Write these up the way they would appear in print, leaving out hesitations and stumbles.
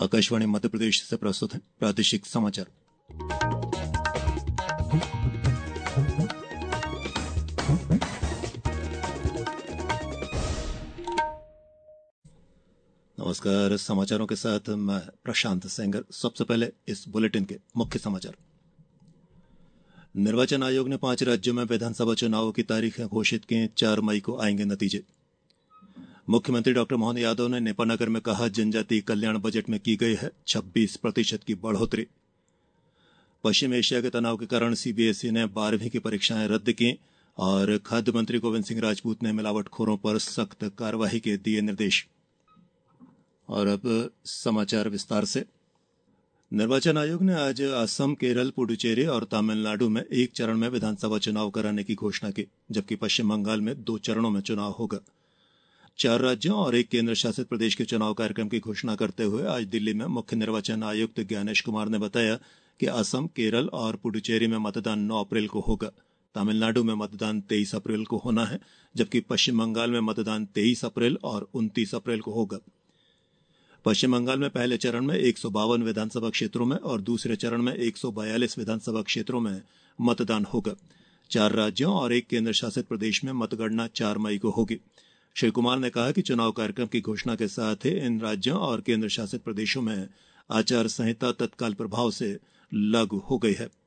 आकाशवाणी मध्य प्रदेश से प्रस्तुत है प्रादेशिक समाचार। नमस्कार, समाचारों के साथ मैं प्रशांत सेंगर। सबसे पहले इस बुलेटिन के मुख्य समाचार। निर्वाचन आयोग ने 5 राज्यों में विधानसभा चुनावों की तारीखें घोषित की। 4 मई को आएंगे नतीजे। मुख्यमंत्री डॉक्टर मोहन यादव ने नेपानगर में कहा, जनजातीय कल्याण बजट में की गई है 26% की बढ़ोतरी। पश्चिम एशिया के तनाव के कारण सीबीएसई ने 12वीं की परीक्षाएं रद्द की और खाद्य मंत्री गोविंद सिंह राजपूत ने मिलावटखोरों पर सख्त कार्रवाई के दिए निर्देश। और अब समाचार विस्तार से। निर्वाचन आयोग ने आज असम, केरल, पुडुचेरी और तमिलनाडु में एक चरण में विधानसभा चुनाव कराने की घोषणा की, जबकि पश्चिम बंगाल में 2 चरणों में चुनाव होगा। 4 राज्यों और 1 केंद्र शासित प्रदेश के चुनाव कार्यक्रम की घोषणा करते हुए आज दिल्ली में मुख्य निर्वाचन आयुक्त ज्ञानेश कुमार ने बताया कि असम, केरल और पुडुचेरी में मतदान 9 अप्रैल को होगा। तमिलनाडु में मतदान 23 अप्रैल को होना है, जबकि पश्चिम बंगाल में मतदान 23 अप्रैल और 29 अप्रैल को होगा। पश्चिम बंगाल में पहले चरण में 152 विधानसभा क्षेत्रों में और दूसरे चरण में 142 विधानसभा क्षेत्रों में मतदान होगा। 4 राज्यों और 1 केंद्र शासित प्रदेश में मतगणना 4 मई को होगी। श्री कुमार ने कहा कि चुनाव कार्यक्रम की घोषणा के साथ ही इन राज्यों और केंद्र शासित प्रदेशों में आचार संहिता तत्काल प्रभाव से लागू हो गई है।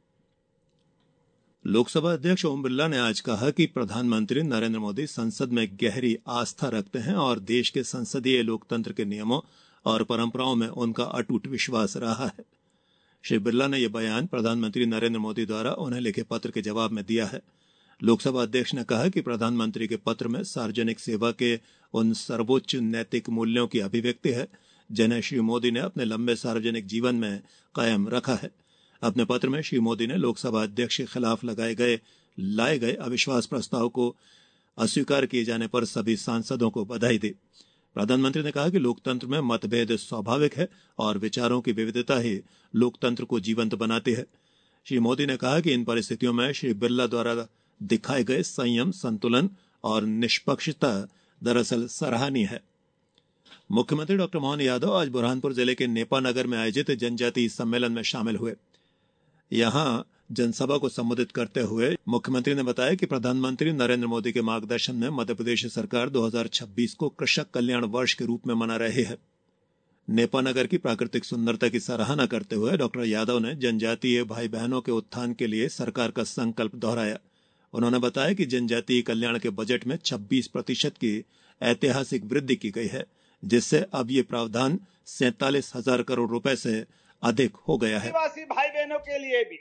लोकसभा अध्यक्ष ओम बिरला ने आज कहा कि प्रधानमंत्री नरेंद्र मोदी संसद में गहरी आस्था रखते हैं और देश के संसदीय लोकतंत्र के नियमों और परंपराओं में उनका अटूट विश्वास रहा है। श्री बिरला ने यह बयान प्रधानमंत्री नरेंद्र मोदी द्वारा उन्हें लिखे पत्र के जवाब में दिया है। लोकसभा अध्यक्ष ने कहा कि प्रधानमंत्री के पत्र में सार्वजनिक सेवा के उन सर्वोच्च नैतिक मूल्यों की अभिव्यक्ति है जिन्हें श्री मोदी ने अपने लंबे सार्वजनिक जीवन में कायम रखा है। अपने पत्र में श्री मोदी ने लोकसभा अध्यक्ष के खिलाफ लाए गए अविश्वास प्रस्ताव को अस्वीकार किए जाने पर सभी सांसदों को बधाई दी। प्रधानमंत्री ने कहा कि लोकतंत्र में मतभेद स्वाभाविक है और विचारों की विविधता ही लोकतंत्र को जीवंत बनाती है। श्री मोदी ने कहा कि इन परिस्थितियों में श्री बिरला द्वारा दिखाए गए संयम, संतुलन और निष्पक्षता दरअसल सराहनीय है। मुख्यमंत्री डॉक्टर मोहन यादव आज बुरहानपुर जिले के नेपानगर में आयोजित जनजातीय सम्मेलन में शामिल हुए। यहां जनसभा को संबोधित करते हुए मुख्यमंत्री ने बताया कि प्रधानमंत्री नरेंद्र मोदी के मार्गदर्शन में मध्य प्रदेश सरकार 2026 को कृषक कल्याण वर्ष के रूप में मना रही है। नेपानगर की प्राकृतिक सुंदरता की सराहना करते हुए डॉक्टर यादव ने जनजातीय भाई बहनों के उत्थान के लिए सरकार का संकल्प दोहराया। उन्होंने बताया कि जनजातीय कल्याण के बजट में 26% की ऐतिहासिक वृद्धि की गई है, जिससे अब ये प्रावधान 47,000 करोड़ रुपए से अधिक हो गया है। आदिवासी भाई बहनों के लिए भी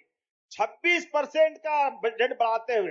26% का बजट बढ़ाते हुए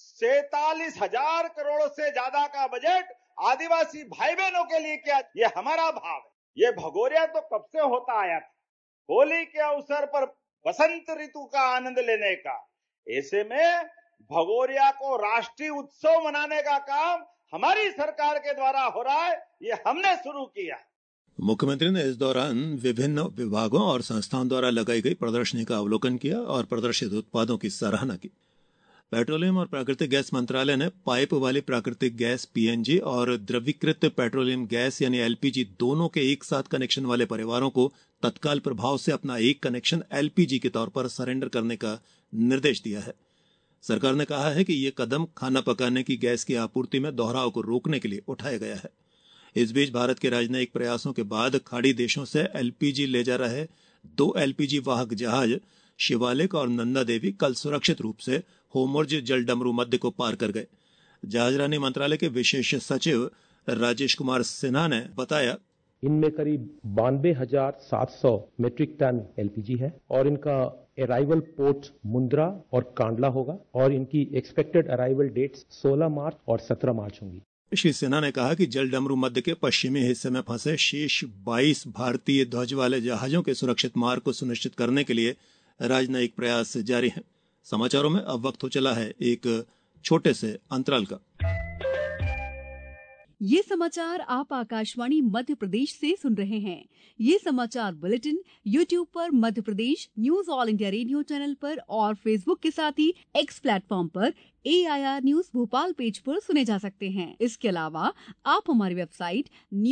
47,000 करोड़ से ज्यादा का बजट आदिवासी भाई बहनों के लिए किया। ये हमारा भाव है। ये भगोरिया तो कब से होता आया था, होली के अवसर पर बसंत ऋतु का आनंद लेने का। ऐसे में भगोरिया को राष्ट्रीय उत्सव मनाने का काम हमारी सरकार के द्वारा हो रहा है। ये हमने शुरू किया। मुख्यमंत्री ने इस दौरान विभिन्न विभागों और संस्थाओं द्वारा लगाई गई प्रदर्शनी का अवलोकन किया और प्रदर्शित उत्पादों की सराहना की। पेट्रोलियम और प्राकृतिक गैस मंत्रालय ने पाइप वाली प्राकृतिक गैस पीएनजी और द्रवीकृत पेट्रोलियम गैस यानी एलपीजी दोनों के एक साथ कनेक्शन वाले परिवारों को तत्काल प्रभाव से अपना एक कनेक्शन एलपीजी के तौर पर सरेंडर करने का निर्देश दिया है। सरकार ने कहा है कि यह कदम खाना पकाने की गैस की आपूर्ति में दोहराव को रोकने के लिए उठाया गया है। इस बीच भारत के राजनयिक प्रयासों के बाद खाड़ी देशों से एलपीजी ले जा रहे 2 एलपीजी वाहक जहाज शिवालिक और नंदा देवी कल सुरक्षित रूप से होर्मुज जलडमरू मध्य को पार कर गए। जहाजरानी मंत्रालय के विशेष सचिव राजेश कुमार सिन्हा ने बताया, इनमें करीब 92,700 मीट्रिक टन एलपीजी है और इनका अराइवल पोर्ट मुंद्रा और कांडला होगा और इनकी एक्सपेक्टेड अराइवल डेट्स 16 मार्च और 17 मार्च होंगी। श्री सिन्हा ने कहा कि जलडमरू मध्य के पश्चिमी हिस्से में फंसे शेष 22 भारतीय ध्वज वाले जहाजों के सुरक्षित मार्ग को सुनिश्चित करने के लिए राजनयिक प्रयास जारी हैं। समाचारों में अब वक्त हो चला है एक छोटे से अंतराल का। ये समाचार आप आकाशवाणी मध्य प्रदेश से सुन रहे हैं। ये समाचार बुलेटिन YouTube पर Madhya Pradesh news All India Radio channel पर और फेसबुक के साथ ही एक्स प्लेटफॉर्म पर AIR न्यूज भोपाल पेज पर सुने जा सकते हैं। इसके अलावा आप हमारी वेबसाइट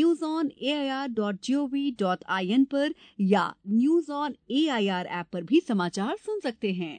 newsonair.gov.in पर या न्यूज ऑन AIR ऐप पर भी समाचार सुन सकते हैं।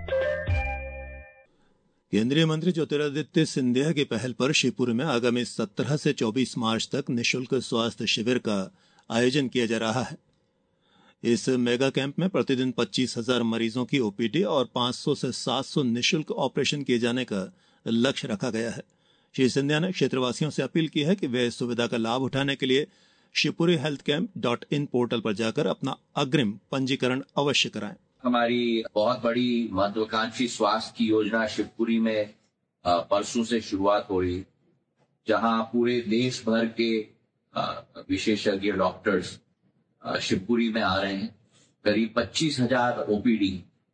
केंद्रीय मंत्री ज्योतिरादित्य सिंधिया की पहल पर शिवपुरी में आगामी 17 से 24 मार्च तक निःशुल्क स्वास्थ्य शिविर का आयोजन किया जा रहा है। इस मेगा कैंप में प्रतिदिन 25,000 मरीजों की OPD और 500 से 700 निःशुल्क ऑपरेशन किए जाने का लक्ष्य रखा गया है। श्री सिंधिया ने क्षेत्रवासियों से अपील की है कि वे इस सुविधा का लाभ उठाने के लिए शिवपुरी healthcamp.in पोर्टल पर जाकर अपना अग्रिम पंजीकरण अवश्य कराएं। हमारी बहुत बड़ी महत्वाकांक्षी स्वास्थ्य की योजना शिवपुरी में परसों से शुरुआत हो रही, जहां पूरे देश भर के विशेषज्ञ डॉक्टर्स शिवपुरी में आ रहे हैं। करीब 25,000 OPD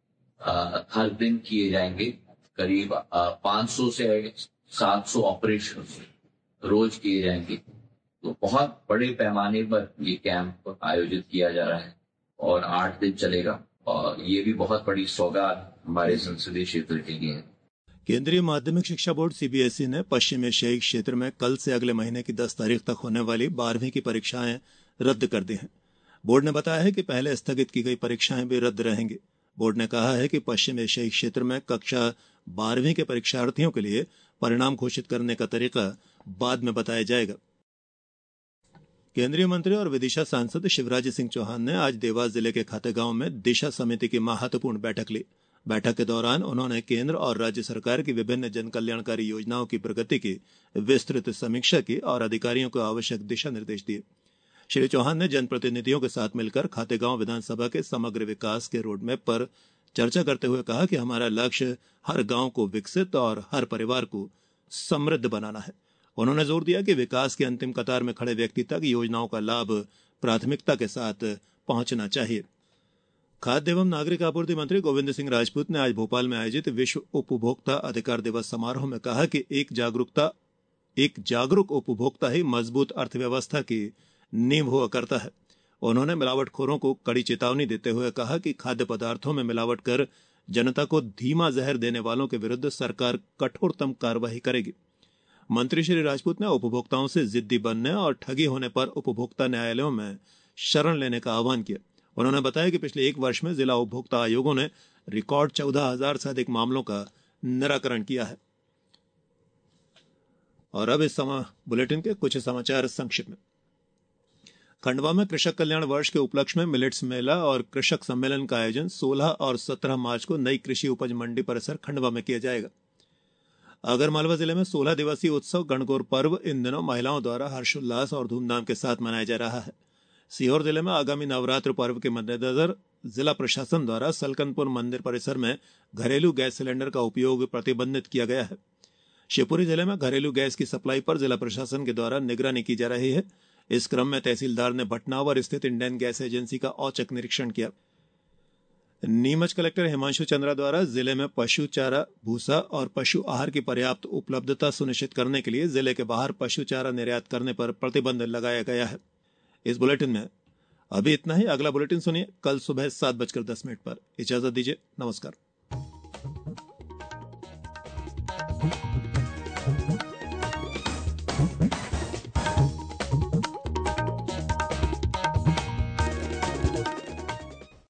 हर दिन किए जाएंगे। करीब 500 से 700 ऑपरेशन रोज किए जाएंगे। तो बहुत बड़े पैमाने पर ये कैंप आयोजित किया जा रहा है और 8 दिन चलेगा और ये भी बहुत बड़ी सौगात हमारे संसदीय क्षेत्र के लिए है। केंद्रीय माध्यमिक शिक्षा बोर्ड CBSE ने पश्चिम एशियाई क्षेत्र में कल से अगले महीने की 10 तारीख तक होने वाली 12वीं की परीक्षाएं रद्द कर दी हैं। बोर्ड ने बताया है कि पहले स्थगित की गई परीक्षाएं भी रद्द रहेंगी। बोर्ड ने कहा है कि पश्चिम एशियाई क्षेत्र में कक्षा 12वीं के परीक्षार्थियों के लिए परिणाम घोषित करने का तरीका बाद में बताया जाएगा। केंद्रीय मंत्री और विदिशा सांसद शिवराज सिंह चौहान ने आज देवास जिले के खातेगांव में दिशा समिति की महत्वपूर्ण बैठक ली। बैठक के दौरान उन्होंने केंद्र और राज्य सरकार की विभिन्न जन कल्याणकारी योजनाओं की प्रगति की विस्तृत समीक्षा की और अधिकारियों को आवश्यक दिशा निर्देश दिए। श्री चौहान ने जनप्रतिनिधियों के साथ मिलकर खातेगांव विधानसभा के समग्र विकास के रोडमैप पर चर्चा करते हुए कहा कि हमारा लक्ष्य हर गांव को विकसित और हर परिवार को समृद्ध बनाना है। उन्होंने जोर दिया कि विकास की अंतिम कतार में खड़े व्यक्ति तक योजनाओं का लाभ प्राथमिकता के साथ पहुंचना चाहिए। खाद्य एवं नागरिक आपूर्ति मंत्री गोविंद सिंह राजपूत ने आज भोपाल में आयोजित विश्व उपभोक्ता अधिकार दिवस समारोह में कहा कि एक जागरूक उपभोक्ता ही मजबूत अर्थव्यवस्था की नींव हुआ करता है। उन्होंने मिलावटखोरों को कड़ी चेतावनी देते हुए कहा कि खाद्य पदार्थों में मिलावट कर जनता को धीमा जहर देने वालों के विरुद्ध सरकार कठोरतम कार्रवाई करेगी। मंत्री श्री राजपूत ने उपभोक्ताओं से जिद्दी बनने और ठगी होने पर उपभोक्ता न्यायालयों में शरण लेने का आह्वान किया। उन्होंने बताया कि पिछले 1 वर्ष में जिला उपभोक्ता आयोगों ने रिकॉर्ड 14,000 से अधिक मामलों का निराकरण किया है। और अब इस बुलेटिन के कुछ समाचार संक्षिप्त में। खंडवा में कृषक कल्याण वर्ष के उपलक्ष्य में मिलेट्स मेला और कृषक सम्मेलन का आयोजन 16 और 17 मार्च को नई कृषि उपज मंडी परिसर खंडवा में किया जाएगा। आगरमालवा जिले में 16 दिवसीय उत्सव गणगौर पर्व इन दिनों महिलाओं द्वारा हर्षोल्लास और धूमधाम के साथ मनाया जा रहा है। सीहोर जिले में आगामी नवरात्र पर्व के मद्देनजर जिला प्रशासन द्वारा सलकनपुर मंदिर परिसर में घरेलू गैस सिलेंडर का उपयोग प्रतिबंधित किया गया है। शिवपुरी जिले में घरेलू गैस की सप्लाई पर जिला प्रशासन के द्वारा निगरानी की जा रही है। इस क्रम में तहसीलदार ने भटनावर स्थित इंडियन गैस एजेंसी का औचक निरीक्षण किया। नीमच कलेक्टर हिमांशु चंद्रा द्वारा जिले में पशु चारा, भूसा और पशु आहार की पर्याप्त उपलब्धता सुनिश्चित करने के लिए जिले के बाहर पशु चारा निर्यात करने पर प्रतिबंध लगाया गया है। इस बुलेटिन में अभी इतना ही। अगला बुलेटिन सुनिए कल सुबह 7:10 पर। इजाजत दीजिए। नमस्कार।